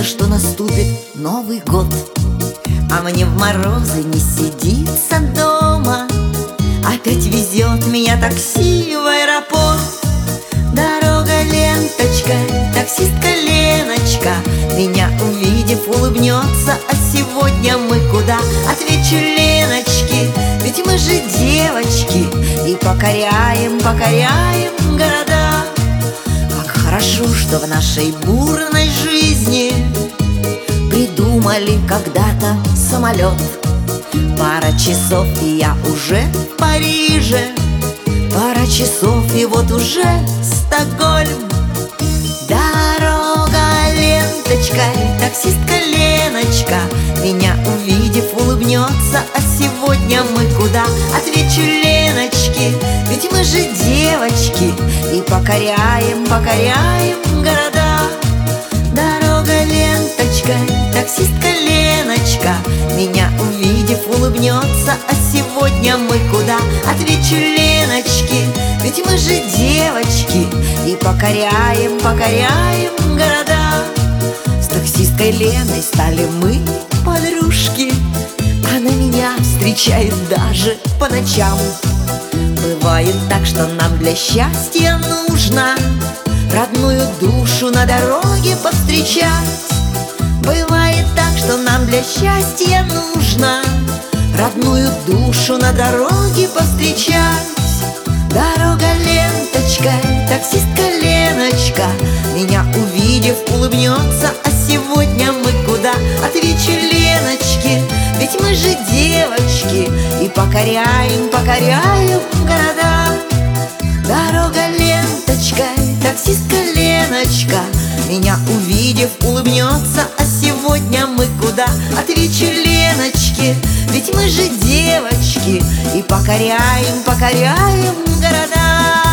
надежда, что наступит Новый год. А мне в морозы не сидится дома. Опять везет меня такси в аэропорт. Дорога ленточкой, таксистка Леночка меня увидев улыбнется. А сегодня мы куда? Отвечу Леночке, ведь мы же девочки и покоряем города. Как хорошо, что в нашей бурной жизни придумали когда-то самолет. Пара часов, и я уже в Париже. Пара часов, и вот уже Стокгольм. Дорога ленточкой, таксистка Леночка меня увидев улыбнется. А сегодня мы куда? Отвечу Леночке, ведь мы же девочки и покоряем города. Дорога ленточкой, таксистка Леночка меня увидев улыбнется. А сегодня мы куда? Отвечу Леночке, ведь мы же девочки и покоряем города. С таксисткой Леной стали мы подружки. Она меня встречает даже по ночам. Бывает так, что нам для счастья нужно родную душу на дороге повстречать. Бывает так, что нам для счастья нужно родную душу на дороге повстречать. Дорога ленточкой, таксистка Леночка меня увидев улыбнется. А сегодня мы куда? Отвечу Леночке, ведь мы же девочки и покоряем города. Дорога ленточкой, таксистка Леночка меня увидев улыбнется. А сегодня мы куда? Отвечу Леночке, ведь мы же девочки и покоряем города.